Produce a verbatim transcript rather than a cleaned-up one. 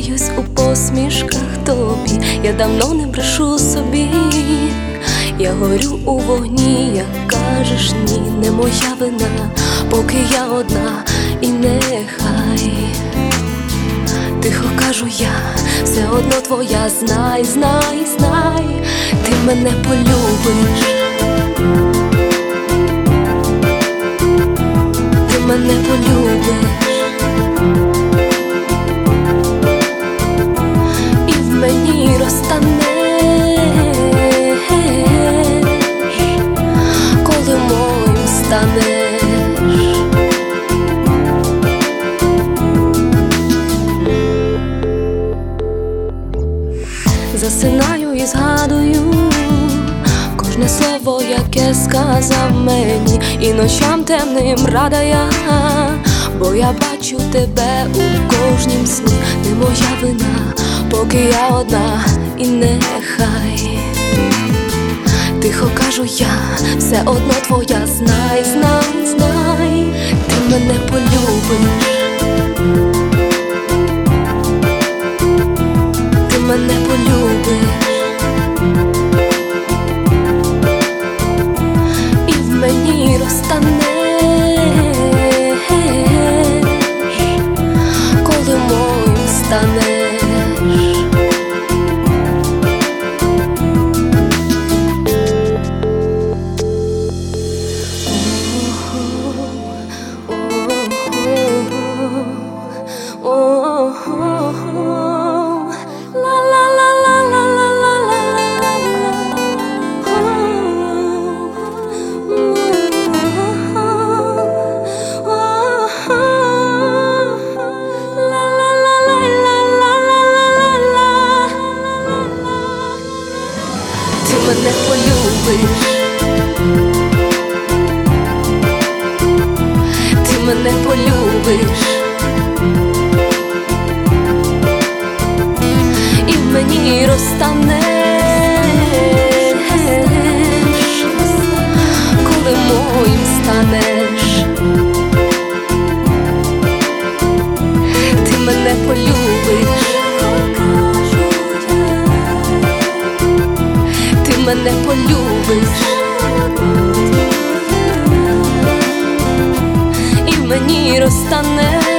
Усміхаюсь у посмішках тобі, я давно не брешу собі. Я горю у вогні, як кажеш ні, не моя вина, поки я одна, і нехай тихо кажу я, все одно твоя, знай, знай, знай, ти мене полюбиш, ти мене полюбиш, і в мені розтанеш, коли моїм станеш. Засинаю і згадую кожне слово, яке сказав мені, і ночам темним рада я, бо я бачу тебе у кожнім сні. Не моя вина, поки я одна, і нехай тихо кажу я, все одно твоя, знай, знай, знай, ти мене полюбиш, ти мене полюбиш, і в мені розтанеш, коли моїм станеш. Ти мене полюбиш, ти мене полюбиш, і в мені розтанеш, коли моїм станеш. Ти мене полюбиш, ти мене полюбиш, і в мені розтанеш,